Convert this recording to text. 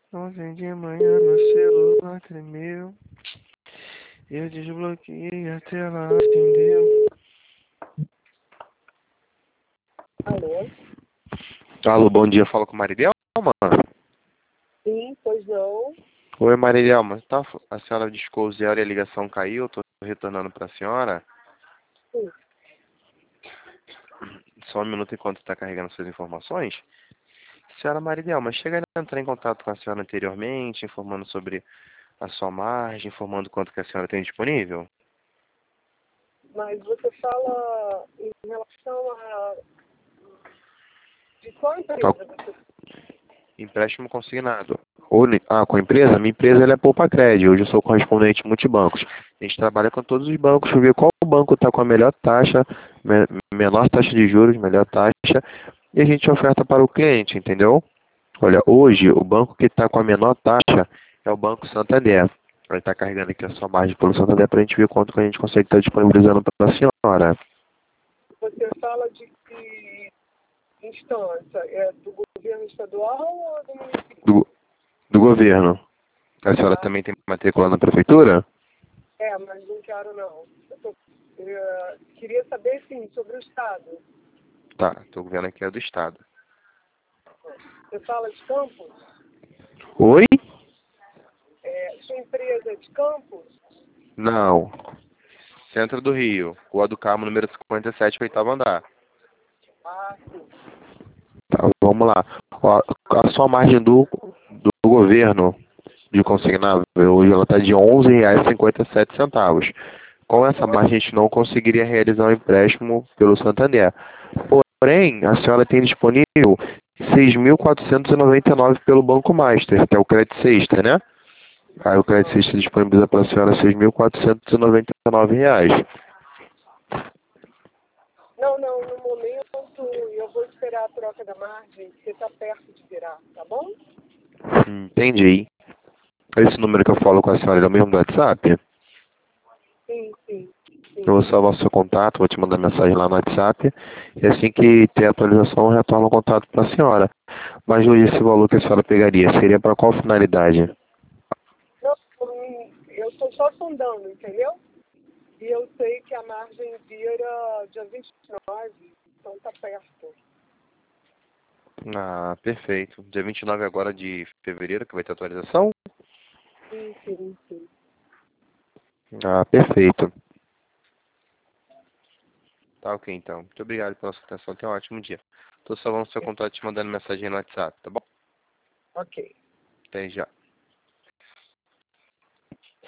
Ontem de manhã meu celular tremeu. Eu desbloqueei, a tela acendeu. Alô? Alô, bom dia, fala com Maridelma? Sim, pois não. Oi, Maridelma, tá, a senhora discou o zero e a ligação caiu, eu tô retornando pra senhora. Sim. Só um minuto enquanto está carregando suas informações. Senhora Maridelma, chega a entrar em contato com a senhora anteriormente, informando sobre a sua margem, informando quanto que a senhora tem disponível? Mas você fala em relação a... De qual Ao empresa você... empréstimo consignado. Com a empresa? Minha empresa ela é Poupa Crédito. Hoje eu sou correspondente multibancos. A gente trabalha com todos os bancos, ver qual banco está com a melhor taxa, menor taxa de juros, melhor taxa, e a gente oferta para o cliente, entendeu? Olha, hoje o banco que está com a menor taxa é o Banco Santander. Vai estar carregando aqui a sua margem pelo Santander para a gente ver quanto que a gente consegue estar disponibilizando para a senhora. Você fala de que instância? É do governo estadual ou do município? Do governo. A senhora Ah, também tem matrícula na prefeitura? mas não quero não. Queria saber, sim, sobre o Estado. Tá, estou vendo aqui é do Estado. Você fala de Campos? Oi? Sua empresa é de Campos? Não. Centro do Rio. Rua do Carmo, número 57, oitavo andar. Ah, sim. Tá, vamos lá. Ó, a sua margem do governo de consignável, hoje ela está de R$ 11,57. Com essa margem, a gente não conseguiria realizar um empréstimo pelo Santander. Porém, a senhora tem disponível 6.499 pelo Banco Master, que é o crédito sexta, né? Aí o crédito sexta disponibiliza para a senhora R$ 6.499. Não, no momento eu vou esperar a troca da margem, porque está perto de virar, tá bom? Entendi. Esse número que eu falo com a senhora é o mesmo do WhatsApp? Sim, sim, Eu sim. vou salvar o seu contato, vou te mandar mensagem lá no WhatsApp. E assim que ter atualização, eu retorno o contato para a senhora. Mas hoje esse valor que a senhora pegaria seria para qual finalidade? Não, eu estou só sondando, entendeu? E eu sei que a margem vira dia 29, então está perto. Ah, perfeito. Dia 29 agora de fevereiro que vai ter atualização? Sim, sim, sim. Ah, perfeito. Tá ok então. Muito obrigado pela sua atenção. Tenha um ótimo dia. Tô salvando o seu contato e te mandando mensagem no WhatsApp, tá bom? Ok. Até já.